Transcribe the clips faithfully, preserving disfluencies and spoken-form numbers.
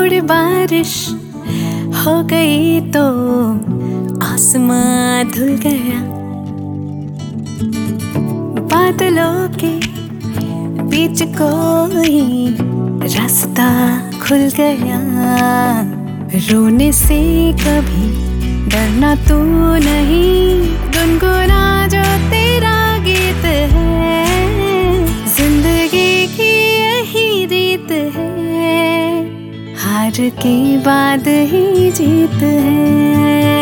थोड़ी बारिश हो गई तो आसमां धुल गया, बादलों के बीच कोई रास्ता खुल गया। रोने से कभी डरना तू नहीं, गुनगुना जो तेरा गीत है, जिंदगी की यही रीत है, हार के बाद ही जीत है।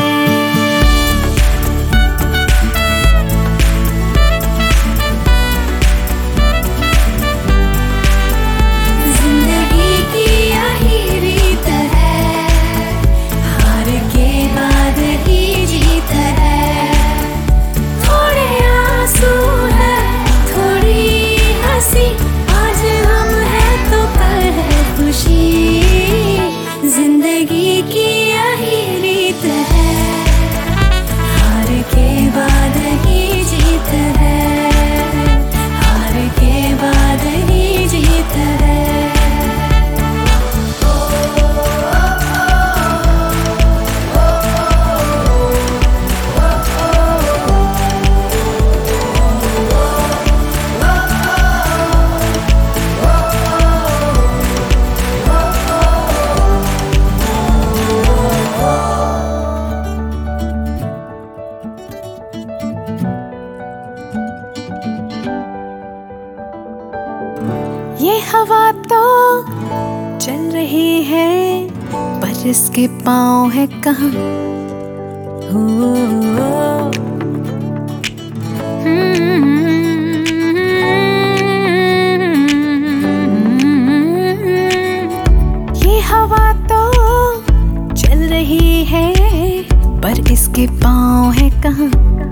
जिंदगी की यही रीत है, हार के बाद ही जीत है, हार के बाद ही जीत है। ये हवा तो चल रही है पर इसके पाँव है कहाँ। हो ये हवा तो चल रही है पर इसके पाँव है कहाँ।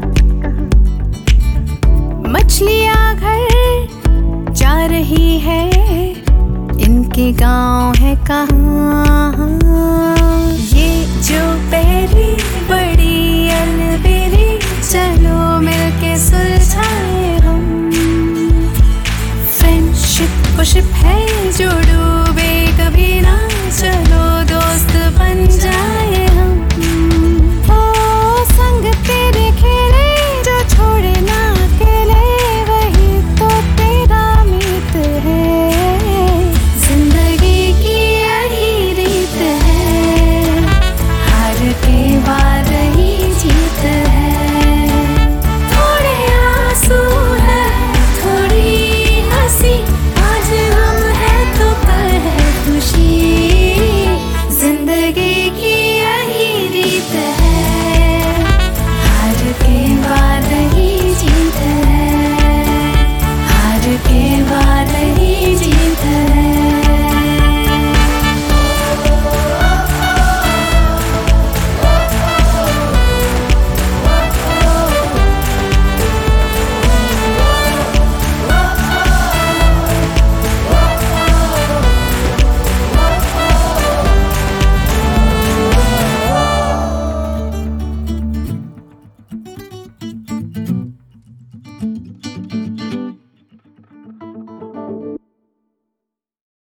मछलियाँ घर जा रही है, इनके गांव है कहाँ। ये जो